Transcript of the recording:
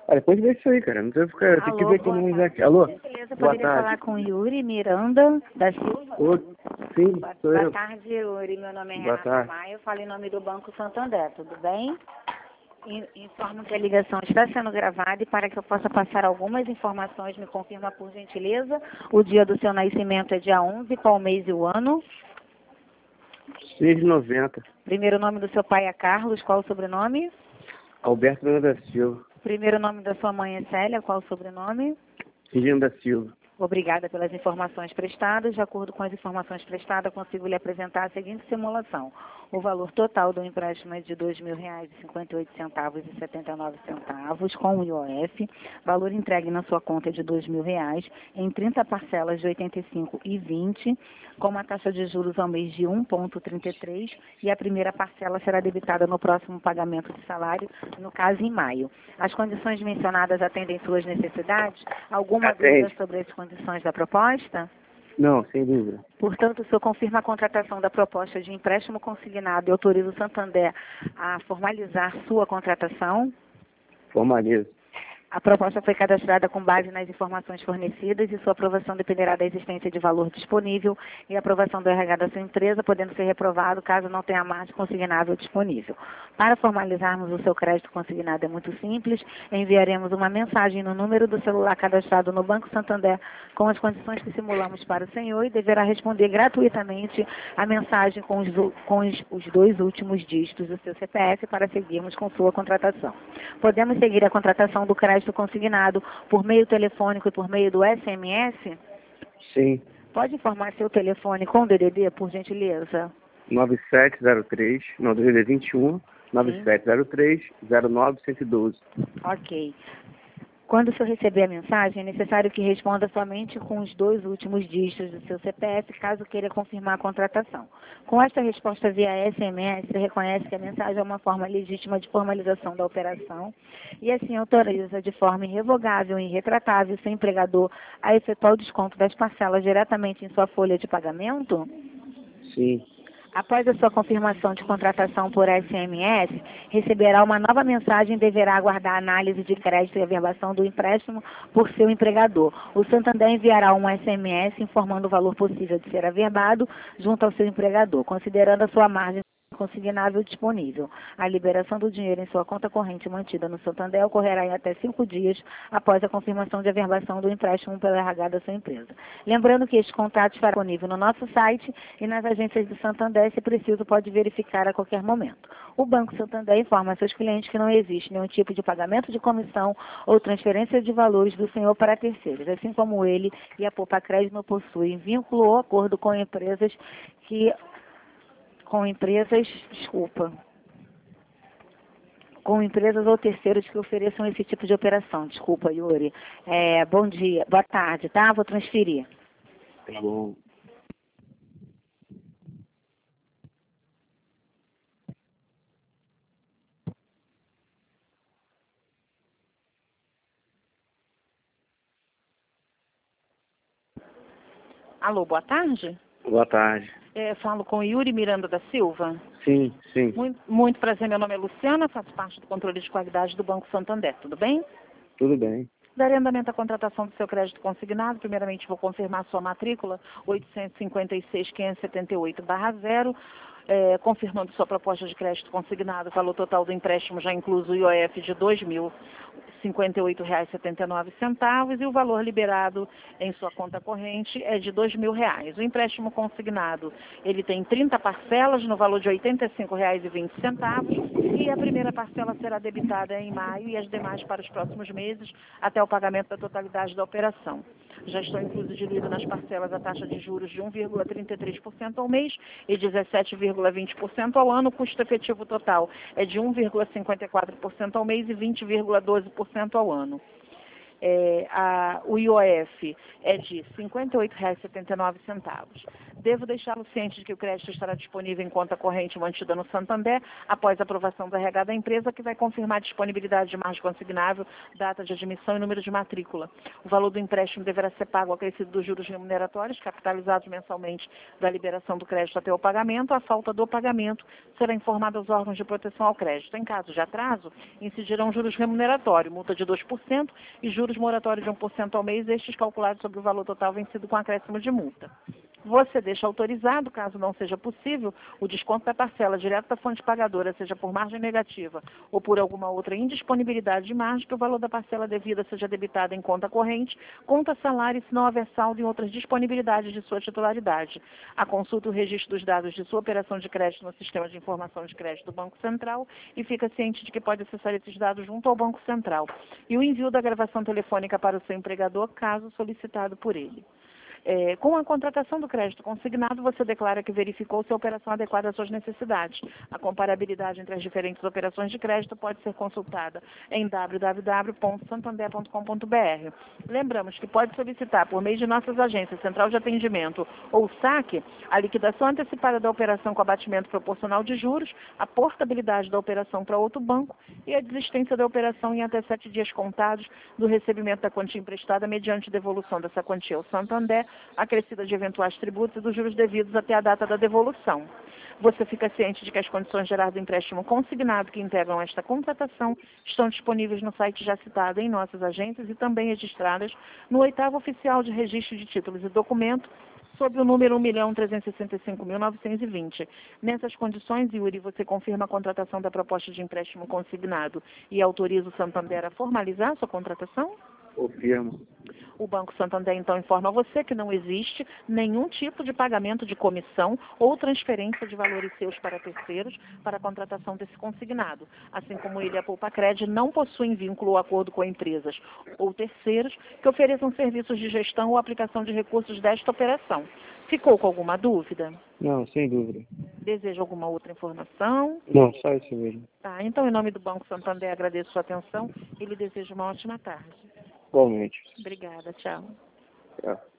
Olha, pode ver isso aí, cara. Não precisa ficar. Tem que ver aqui no museu aqui. Alô? Beleza, Boa poderia tarde. falar com Yuri Miranda da Silva? Ô, sim, sou Boa eu. tarde, Yuri. Meu nome é Boa Renata tarde. Maia. Eu falo em nome do Banco Santander, tudo bem? Informo que a ligação está sendo gravada e para que eu possa passar algumas informações, me confirma por gentileza. O dia do seu nascimento é dia 11, qual mês e o ano? 6,90. Primeiro nome do seu pai é Carlos, qual o sobrenome? Alberto Miranda da Silva. Primeiro nome da sua mãe é Célia, qual o sobrenome? Regina da Silva. Obrigada pelas informações prestadas. De acordo com as informações prestadas, consigo lhe apresentar a seguinte simulação. O valor total do empréstimo é de R$ 2.058,79 com o IOF. Valor entregue na sua conta é de R$ 2.000 em 30 parcelas de R$ 85,20, com uma taxa de juros ao mês de 1,33 e a primeira parcela será debitada no próximo pagamento de salário, no caso em maio. As condições mencionadas atendem suas necessidades? Alguma dúvida Atende. sobre as condições da proposta? Não, sem dúvida. Portanto, o senhor confirma a contratação da proposta de empréstimo consignado e autoriza o Santander a formalizar sua contratação? Formalizo. A proposta foi cadastrada com base nas informações fornecidas e sua aprovação dependerá da existência de valor disponível e aprovação do RH da sua empresa, podendo ser reprovado caso não tenha margem consignável disponível. Para formalizarmos o seu crédito consignado é muito simples, enviaremos uma mensagem no número do celular cadastrado no Banco Santander com as condições que simulamos para o senhor e deverá responder gratuitamente a mensagem com os dois últimos dígitos do seu CPF para seguirmos com sua contratação. Podemos seguir a contratação do crédito consignado por meio telefônico e por meio do SMS? Sim. Pode informar seu telefone com DDD, por gentileza? 9703, não, DDD 21, 9703, 09112. Ok. Quando o senhor receber a mensagem, é necessário que responda somente com os dois últimos dígitos do seu CPF, caso queira confirmar a contratação. Com esta resposta via SMS, você reconhece que a mensagem é uma forma legítima de formalização da operação e assim autoriza de forma irrevogável e irretratável seu empregador a efetuar o desconto das parcelas diretamente em sua folha de pagamento? Sim. Após a sua confirmação de contratação por SMS, receberá uma nova mensagem e deverá aguardar a análise de crédito e averbação do empréstimo por seu empregador. O Santander enviará um SMS informando o valor possível de ser averbado junto ao seu empregador, considerando a sua margem consignável disponível. A liberação do dinheiro em sua conta corrente mantida no Santander ocorrerá em até 5 dias após a confirmação de averbação do empréstimo pelo RH da sua empresa. Lembrando que este contrato estará disponível no nosso site e nas agências do Santander, se preciso, pode verificar a qualquer momento. O Banco Santander informa a seus clientes que não existe nenhum tipo de pagamento de comissão ou transferência de valores do senhor para terceiros, assim como ele e a Poupa Crédito não possuem vínculo ou acordo com empresas com empresas ou terceiros que ofereçam esse tipo de operação. Desculpa, Yuri. Bom dia, boa tarde, tá? Vou transferir. Tá bom. Alô, boa tarde. Boa tarde. Falo com Yuri Miranda da Silva. Sim, sim. Muito prazer, meu nome é Luciana, faço parte do controle de qualidade do Banco Santander, tudo bem? Tudo bem. Darei andamento à contratação do seu crédito consignado. Primeiramente, vou confirmar sua matrícula, 856.578/0, confirmando sua proposta de crédito consignado, valor total do empréstimo já incluso o IOF de R$ 2.058,79 e o valor liberado em sua conta corrente é de R$ 2.000. O empréstimo consignado, ele tem 30 parcelas no valor de R$ 85,20 e a primeira parcela será debitada em maio e as demais para os próximos meses até o pagamento da totalidade da operação. Já estão incluso diluído nas parcelas a taxa de juros de 1,33% ao mês e 17,20% ao ano. O custo efetivo total é de 1,54% ao mês e 20,12% ao ano. o IOF é de R$ 58,79. Devo deixá-lo ciente de que o crédito estará disponível em conta corrente mantida no Santander após a aprovação do RH da empresa, que vai confirmar a disponibilidade de margem consignável, data de admissão e número de matrícula. O valor do empréstimo deverá ser pago acrescido dos juros remuneratórios, capitalizados mensalmente da liberação do crédito até o pagamento. A falta do pagamento será informada aos órgãos de proteção ao crédito. Em caso de atraso, incidirão juros remuneratórios, multa de 2% e juros moratórios de 1% ao mês, estes calculados sobre o valor total vencido com acréscimo de multa. Você deixa autorizado, caso não seja possível, o desconto da parcela direto da fonte pagadora, seja por margem negativa ou por alguma outra indisponibilidade de margem, que o valor da parcela devida seja debitado em conta corrente, conta salário, se não houver saldo em outras disponibilidades de sua titularidade. A consulta e o registro dos dados de sua operação de crédito no Sistema de Informação de Crédito do Banco Central e fica ciente de que pode acessar esses dados junto ao Banco Central. E o envio da gravação telefônica para o seu empregador, caso solicitado por ele. Com a contratação do crédito consignado, você declara que verificou se a operação adequada às suas necessidades. A comparabilidade entre as diferentes operações de crédito pode ser consultada em www.santander.com.br. Lembramos que pode solicitar, por meio de nossas agências, Central de Atendimento ou SAC, a liquidação antecipada da operação com abatimento proporcional de juros, a portabilidade da operação para outro banco e a desistência da operação em até 7 dias contados do recebimento da quantia emprestada mediante devolução dessa quantia ao Santander, acrescida de eventuais tributos e dos juros devidos até a data da devolução. Você fica ciente de que as condições gerais do empréstimo consignado que integram esta contratação estão disponíveis no site já citado em nossas agências e também registradas no 8º Oficial de Registro de Títulos e Documentos, sob o número 1.365.920. Nessas condições, Yuri, você confirma a contratação da proposta de empréstimo consignado e autoriza o Santander a formalizar a sua contratação? Confirmo. O Banco Santander, então, informa você que não existe nenhum tipo de pagamento de comissão ou transferência de valores seus para terceiros para a contratação desse consignado. Assim como ele, a Poupacred, não possuem vínculo ou acordo com empresas ou terceiros que ofereçam serviços de gestão ou aplicação de recursos desta operação. Ficou com alguma dúvida? Não, sem dúvida. Deseja alguma outra informação? Não, só isso mesmo. Tá, então, em nome do Banco Santander, agradeço sua atenção e lhe desejo uma ótima tarde. Igualmente. Obrigada, tchau. Tchau.